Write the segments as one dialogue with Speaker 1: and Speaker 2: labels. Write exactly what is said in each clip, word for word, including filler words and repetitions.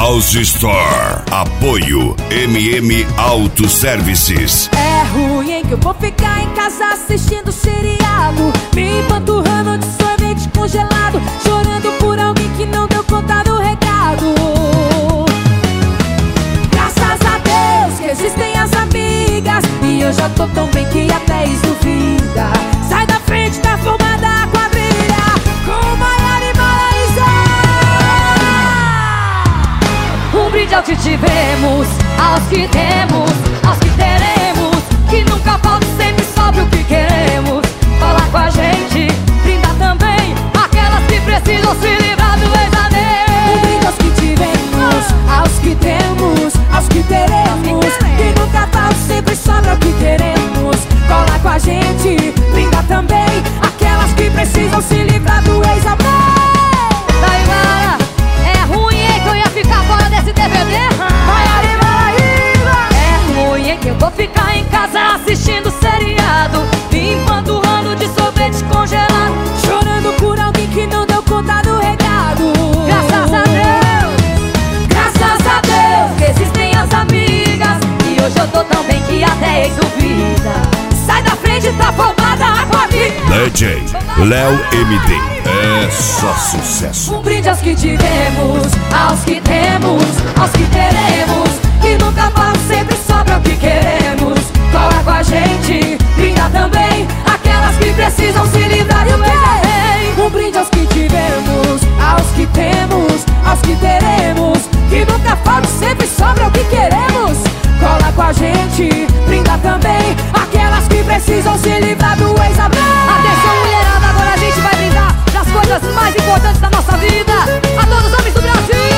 Speaker 1: House Store. Apoio M M Auto Services.
Speaker 2: É ruim hein, que eu vou ficar em casa assistindo seriado, me empanturrando de sorvete congelado, chorando por alguém que não deu conta do recado. Graças a Deus que existem as amigas, e eu já tô tão bem que até isso duvida. Sai da frente da formada a quadrilha com Maiara e Maraísa.
Speaker 3: Um brinde ao que tivemos, aos que temos, aos que teremos, que nunca falta, sempre sobre o que queremos. Falar com a gente, brindar também aquelas que precisam se livrar do ex-amor.
Speaker 2: Um brinde aos que tivemos, aos que temos, aos que teremos, que nunca falta, sempre sobra o que queremos. Cola com a gente, brinda também aquelas que precisam se livrar do ex-amor.
Speaker 3: Maiara, é ruim hein, que eu ia ficar fora desse D V D?
Speaker 2: Maiara e Maraísa.
Speaker 3: É ruim hein, que eu vou ficar em casa assistindo seriado, me empanturrando de sorvete congelado,
Speaker 2: chorando por alguém que não deu conta do recado.
Speaker 3: Graças a Deus, graças a Deus que existem as amigas, e hoje eu tô tão bem que até ex duvida. Sai da frente, tá formada a quadrilha.
Speaker 1: D J Léo M D, é só sucesso.
Speaker 3: Um brinde aos que tivemos, aos que temos, aos que teremos, que nunca falta, sempre sobra o que queremos. Cola com a gente, brinda também aquelas que precisam se livrar do bem.
Speaker 2: Um brinde aos que tivemos, aos que temos, aos que teremos, que nunca falta, sempre sobra o que queremos. Cola com a gente, brinda também aquelas que precisam se livrar do ex-amor.
Speaker 3: Atenção mulherada, agora a gente vai brindar das coisas mais importantes da nossa vida. A todos os homens do Brasil.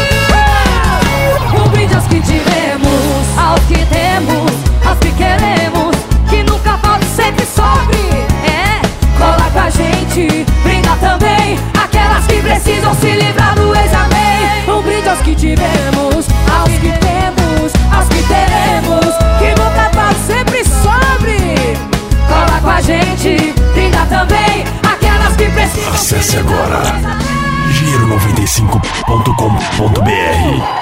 Speaker 2: Um brinde aos que tivemos,
Speaker 3: aos que temos, aos que queremos, que nunca falta, sempre sobre. É,
Speaker 2: cola com a gente, brinda também aquelas que precisam se livrar do ex-amor. Um brinde aos que tivemos, aos que temos, aos que teremos, que nunca falta, sempre sobre. Cola com a gente, brinda também aquelas que precisam.
Speaker 4: Acesse agora giro noventa e cinco ponto com ponto br.